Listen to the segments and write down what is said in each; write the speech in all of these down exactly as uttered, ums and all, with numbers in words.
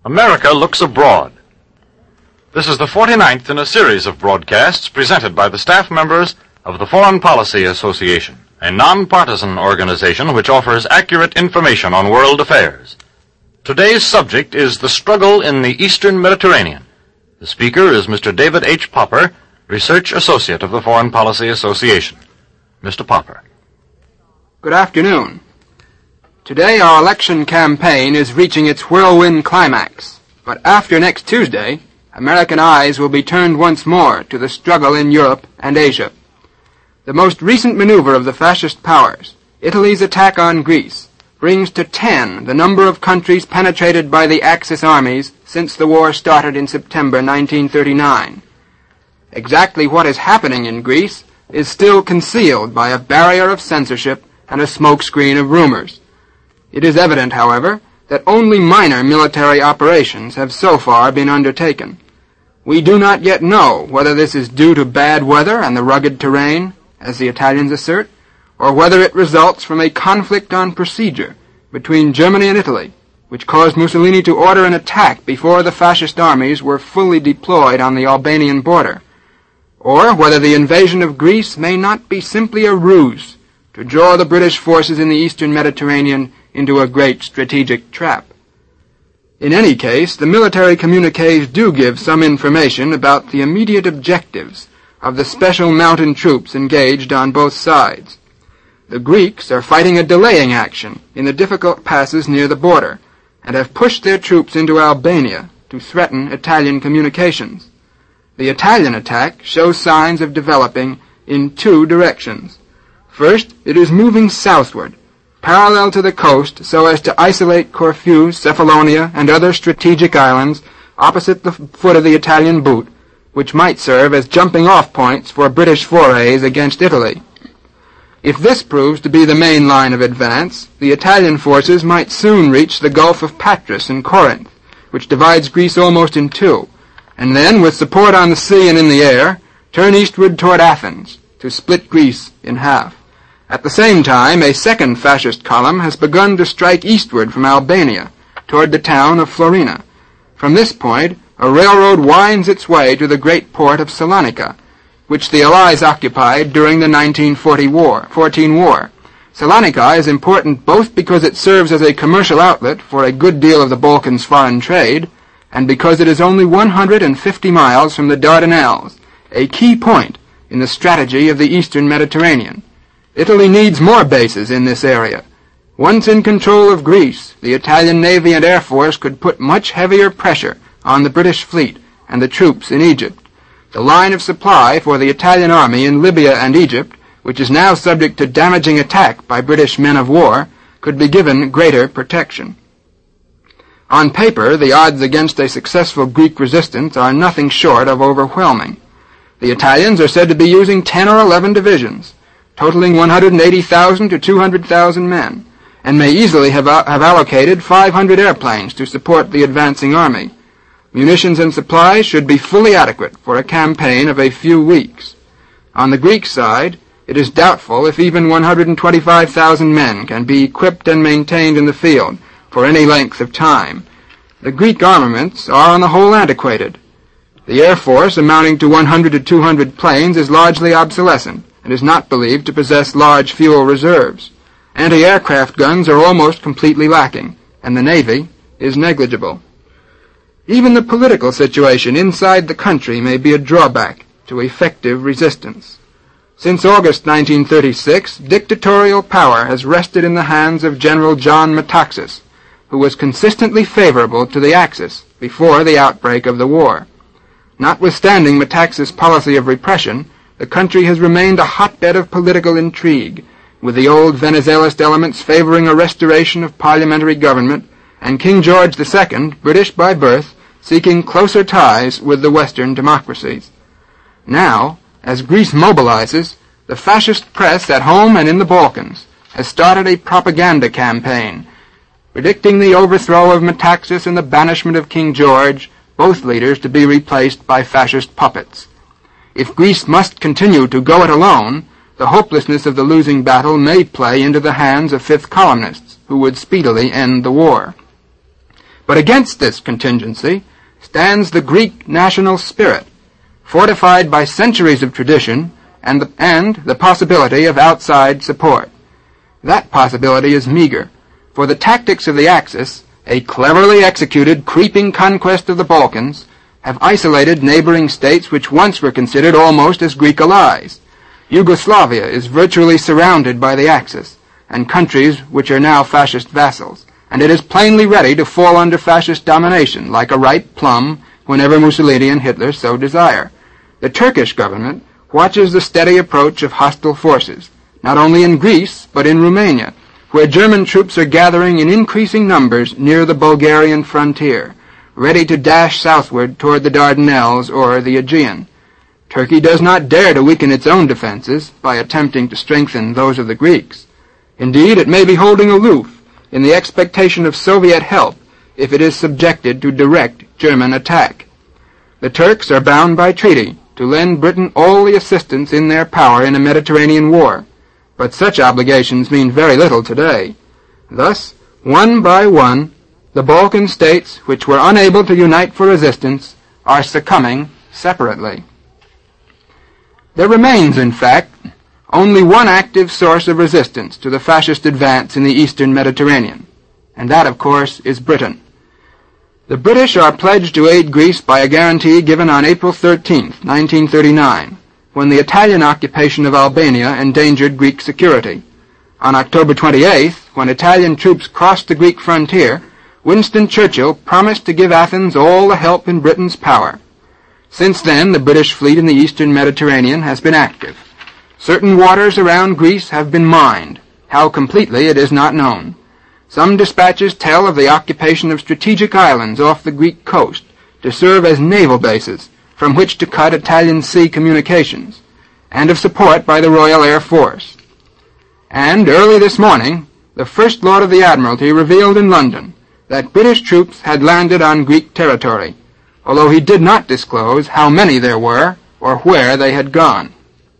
America Looks Abroad. This is the forty-ninth in a series of broadcasts presented by the staff members of the Foreign Policy Association, a non-partisan organization which offers accurate information on world affairs. Today's subject is the struggle in the Eastern Mediterranean. The speaker is Mister David H. Popper, Research Associate of the Foreign Policy Association. Mister Popper. Good afternoon. Today our election campaign is reaching its whirlwind climax, but after next Tuesday, American eyes will be turned once more to the struggle in Europe and Asia. The most recent maneuver of the fascist powers, Italy's attack on Greece, brings to ten the number of countries penetrated by the Axis armies since the war started in September nineteen thirty-nine. Exactly what is happening in Greece is still concealed by a barrier of censorship and a smokescreen of rumors. It is evident, however, that only minor military operations have so far been undertaken. We do not yet know whether this is due to bad weather and the rugged terrain, as the Italians assert, or whether it results from a conflict on procedure between Germany and Italy, which caused Mussolini to order an attack before the fascist armies were fully deployed on the Albanian border, or whether the invasion of Greece may not be simply a ruse to draw the British forces in the Eastern Mediterranean into a great strategic trap. In any case, the military communiques do give some information about the immediate objectives of the special mountain troops engaged on both sides. The Greeks are fighting a delaying action in the difficult passes near the border, and have pushed their troops into Albania to threaten Italian communications. The Italian attack shows signs of developing in two directions. First, it is moving southward, parallel to the coast so as to isolate Corfu, Cephalonia, and other strategic islands opposite the foot of the Italian boot, which might serve as jumping-off points for British forays against Italy. If this proves to be the main line of advance, the Italian forces might soon reach the Gulf of Patras in Corinth, which divides Greece almost in two, and then, with support on the sea and in the air, turn eastward toward Athens to split Greece in half. At the same time, a second fascist column has begun to strike eastward from Albania, toward the town of Florina. From this point, a railroad winds its way to the great port of Salonika, which the Allies occupied during the nineteen fourteen war. Salonika is important both because it serves as a commercial outlet for a good deal of the Balkans' foreign trade, and because it is only one hundred fifty miles from the Dardanelles, a key point in the strategy of the Eastern Mediterranean. Italy needs more bases in this area. Once in control of Greece, the Italian Navy and Air Force could put much heavier pressure on the British fleet and the troops in Egypt. The line of supply for the Italian army in Libya and Egypt, which is now subject to damaging attack by British men of war, could be given greater protection. On paper, the odds against a successful Greek resistance are nothing short of overwhelming. The Italians are said to be using ten or eleven divisions, totaling one hundred eighty thousand to two hundred thousand men, and may easily have, have allocated five hundred airplanes to support the advancing army. Munitions and supplies should be fully adequate for a campaign of a few weeks. On the Greek side, it is doubtful if even one hundred twenty-five thousand men can be equipped and maintained in the field for any length of time. The Greek armaments are on the whole antiquated. The Air Force, amounting to one hundred to two hundred planes, is largely obsolescent and is not believed to possess large fuel reserves. Anti-aircraft guns are almost completely lacking, and the Navy is negligible. Even the political situation inside the country may be a drawback to effective resistance. Since August nineteen thirty-six, dictatorial power has rested in the hands of General John Metaxas, who was consistently favorable to the Axis before the outbreak of the war. Notwithstanding Metaxas' policy of repression, the country has remained a hotbed of political intrigue, with the old Venizelist elements favoring a restoration of parliamentary government, and King George the Second, British by birth, seeking closer ties with the Western democracies. Now, as Greece mobilizes, the fascist press at home and in the Balkans has started a propaganda campaign, predicting the overthrow of Metaxas and the banishment of King George, both leaders to be replaced by fascist puppets. If Greece must continue to go it alone, the hopelessness of the losing battle may play into the hands of fifth columnists, who would speedily end the war. But against this contingency stands the Greek national spirit, fortified by centuries of tradition and the, and the possibility of outside support. That possibility is meager, for the tactics of the Axis, a cleverly executed creeping conquest of the Balkans, have isolated neighboring states which once were considered almost as Greek allies. Yugoslavia is virtually surrounded by the Axis, and countries which are now fascist vassals, and it is plainly ready to fall under fascist domination, like a ripe plum, whenever Mussolini and Hitler so desire. The Turkish government watches the steady approach of hostile forces, not only in Greece, but in Romania, where German troops are gathering in increasing numbers near the Bulgarian frontier, ready to dash southward toward the Dardanelles or the Aegean. Turkey does not dare to weaken its own defenses by attempting to strengthen those of the Greeks. Indeed, it may be holding aloof in the expectation of Soviet help if it is subjected to direct German attack. The Turks are bound by treaty to lend Britain all the assistance in their power in a Mediterranean war, but such obligations mean very little today. Thus, one by one, the Balkan states which were unable to unite for resistance are succumbing separately. There remains, in fact, only one active source of resistance to the fascist advance in the eastern Mediterranean, and that, of course, is Britain. The British are pledged to aid Greece by a guarantee given on April thirteenth, nineteen thirty-nine, when the Italian occupation of Albania endangered Greek security. On October twenty-eighth, when Italian troops crossed the Greek frontier, Winston Churchill promised to give Athens all the help in Britain's power. Since then, the British fleet in the eastern Mediterranean has been active. Certain waters around Greece have been mined. How completely, it is not known. Some dispatches tell of the occupation of strategic islands off the Greek coast to serve as naval bases from which to cut Italian sea communications, and of support by the Royal Air Force. And early this morning, the First Lord of the Admiralty revealed in London that British troops had landed on Greek territory, although he did not disclose how many there were or where they had gone.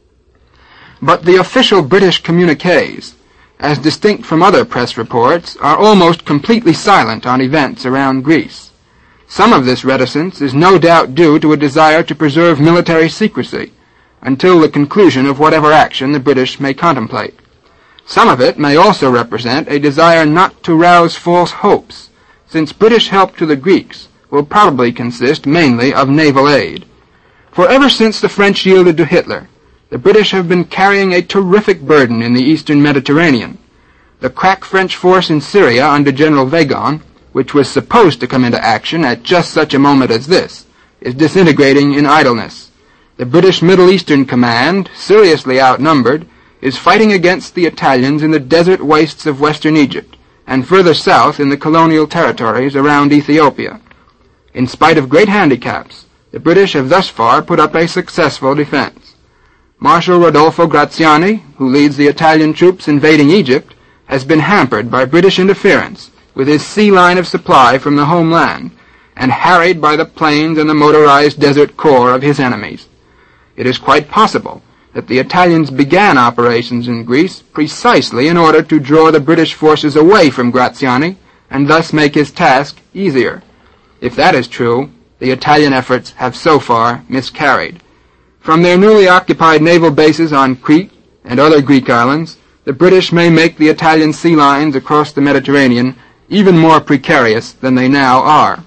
But the official British communiques, as distinct from other press reports, are almost completely silent on events around Greece. Some of this reticence is no doubt due to a desire to preserve military secrecy until the conclusion of whatever action the British may contemplate. Some of it may also represent a desire not to rouse false hopes, since British help to the Greeks will probably consist mainly of naval aid. For ever since the French yielded to Hitler, the British have been carrying a terrific burden in the eastern Mediterranean. The crack French force in Syria under General Weygand, which was supposed to come into action at just such a moment as this, is disintegrating in idleness. The British Middle Eastern Command, seriously outnumbered, is fighting against the Italians in the desert wastes of western Egypt, and further south in the colonial territories around Ethiopia. In spite of great handicaps, the British have thus far put up a successful defense. Marshal Rodolfo Graziani, who leads the Italian troops invading Egypt, has been hampered by British interference with his sea line of supply from the homeland, and harried by the planes and the motorized desert corps of his enemies. It is quite possible that the Italians began operations in Greece precisely in order to draw the British forces away from Graziani and thus make his task easier. If that is true, the Italian efforts have so far miscarried. From their newly occupied naval bases on Crete and other Greek islands, the British may make the Italian sea lines across the Mediterranean even more precarious than they now are.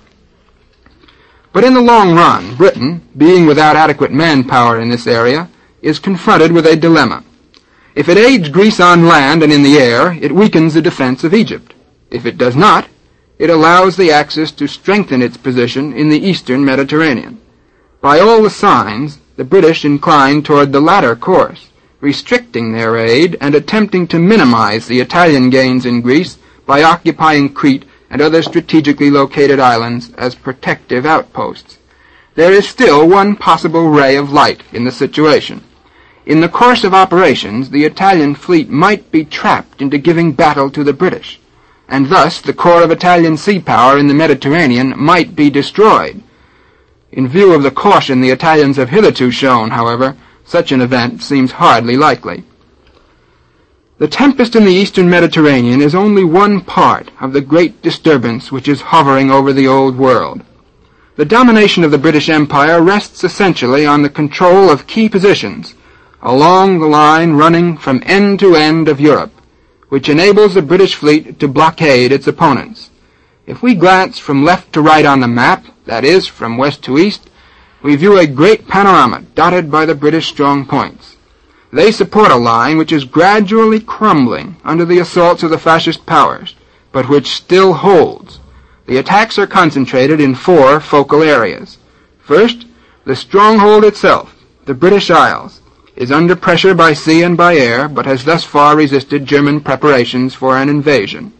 But in the long run, Britain, being without adequate manpower in this area, is confronted with a dilemma. If it aids Greece on land and in the air, it weakens the defense of Egypt. If it does not, it allows the Axis to strengthen its position in the eastern Mediterranean. By all the signs, the British incline toward the latter course, restricting their aid and attempting to minimize the Italian gains in Greece by occupying Crete and other strategically located islands as protective outposts. There is still one possible ray of light in the situation. In the course of operations, the Italian fleet might be trapped into giving battle to the British, and thus the core of Italian sea power in the Mediterranean might be destroyed. In view of the caution the Italians have hitherto shown, however, such an event seems hardly likely. The tempest in the eastern Mediterranean is only one part of the great disturbance which is hovering over the old world. The domination of the British Empire rests essentially on the control of key positions along the line running from end to end of Europe, which enables the British fleet to blockade its opponents. If we glance from left to right on the map, that is, from west to east, we view a great panorama dotted by the British strong points. They support a line which is gradually crumbling under the assaults of the fascist powers, but which still holds. The attacks are concentrated in four focal areas. First, the stronghold itself, the British Isles, is under pressure by sea and by air, but has thus far resisted German preparations for an invasion.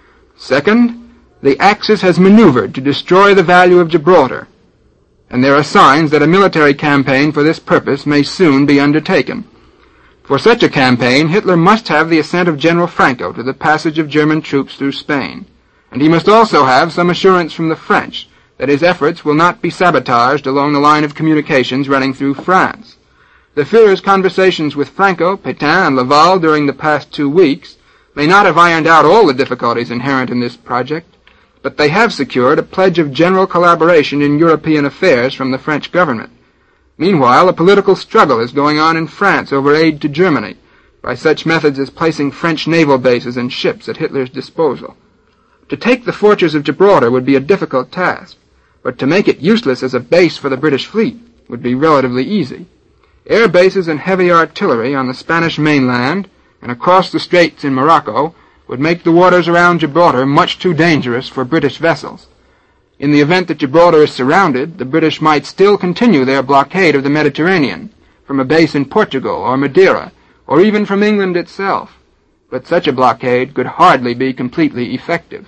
Second, the Axis has maneuvered to destroy the value of Gibraltar, and there are signs that a military campaign for this purpose may soon be undertaken. For such a campaign, Hitler must have the assent of General Franco to the passage of German troops through Spain, and he must also have some assurance from the French that his efforts will not be sabotaged along the line of communications running through France. The Führer's conversations with Franco, Pétain, and Laval during the past two weeks may not have ironed out all the difficulties inherent in this project, but they have secured a pledge of general collaboration in European affairs from the French government. Meanwhile, a political struggle is going on in France over aid to Germany, by such methods as placing French naval bases and ships at Hitler's disposal. To take the fortress of Gibraltar would be a difficult task, but to make it useless as a base for the British fleet would be relatively easy. Air bases and heavy artillery on the Spanish mainland and across the straits in Morocco would make the waters around Gibraltar much too dangerous for British vessels. In the event that Gibraltar is surrounded, the British might still continue their blockade of the Mediterranean, from a base in Portugal or Madeira, or even from England itself. But such a blockade could hardly be completely effective.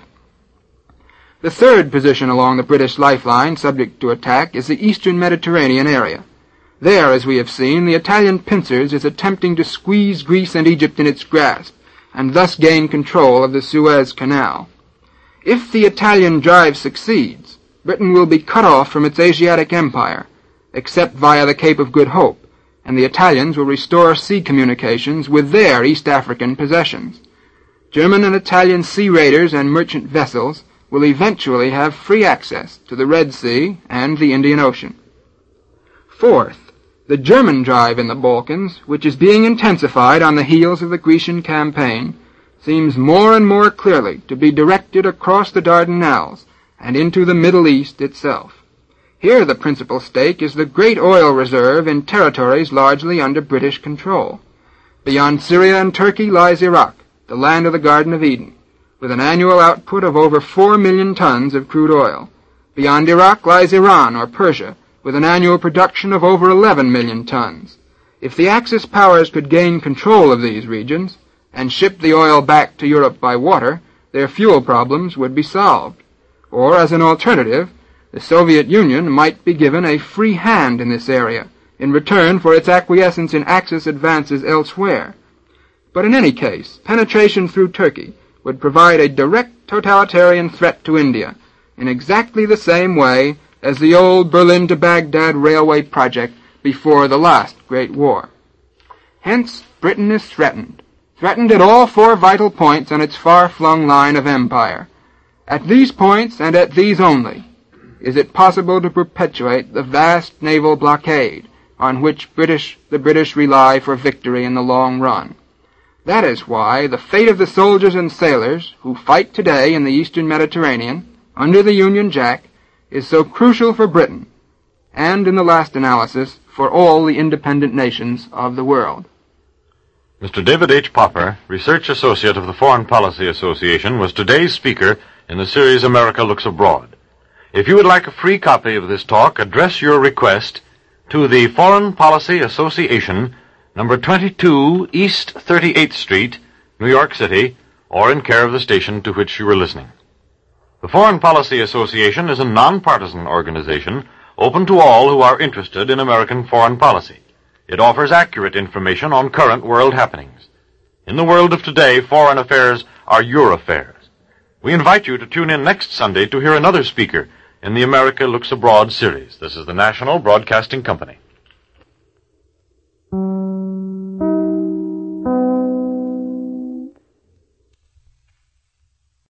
The third position along the British lifeline subject to attack is the eastern Mediterranean area. There, as we have seen, the Italian pincers is attempting to squeeze Greece and Egypt in its grasp, and thus gain control of the Suez Canal. If the Italian drive succeeds, Britain will be cut off from its Asiatic empire, except via the Cape of Good Hope, and the Italians will restore sea communications with their East African possessions. German and Italian sea raiders and merchant vessels will eventually have free access to the Red Sea and the Indian Ocean. Fourth, the German drive in the Balkans, which is being intensified on the heels of the Grecian campaign, seems more and more clearly to be directed across the Dardanelles and into the Middle East itself. Here the principal stake is the great oil reserve in territories largely under British control. Beyond Syria and Turkey lies Iraq, the land of the Garden of Eden, with an annual output of over four million tons of crude oil. Beyond Iraq lies Iran or Persia, with an annual production of over eleven million tons. If the Axis powers could gain control of these regions and ship the oil back to Europe by water, their fuel problems would be solved. Or, as an alternative, the Soviet Union might be given a free hand in this area, in return for its acquiescence in Axis advances elsewhere. But in any case, penetration through Turkey would provide a direct totalitarian threat to India, in exactly the same way as the old Berlin to Baghdad railway project before the last Great War. Hence, Britain is threatened, threatened at all four vital points on its far-flung line of empire. At these points, and at these only, is it possible to perpetuate the vast naval blockade on which British, the British rely for victory in the long run. That is why the fate of the soldiers and sailors who fight today in the eastern Mediterranean, under the Union Jack, is so crucial for Britain, and in the last analysis, for all the independent nations of the world. Mister David H. Popper, Research Associate of the Foreign Policy Association, was today's speaker in the series America Looks Abroad. If you would like a free copy of this talk, address your request to the Foreign Policy Association, number twenty-two East thirty-eighth Street, New York City, or in care of the station to which you are listening. The Foreign Policy Association is a nonpartisan organization open to all who are interested in American foreign policy. It offers accurate information on current world happenings. In the world of today, foreign affairs are your affairs. We invite you to tune in next Sunday to hear another speaker in the America Looks Abroad series. This is the National Broadcasting Company.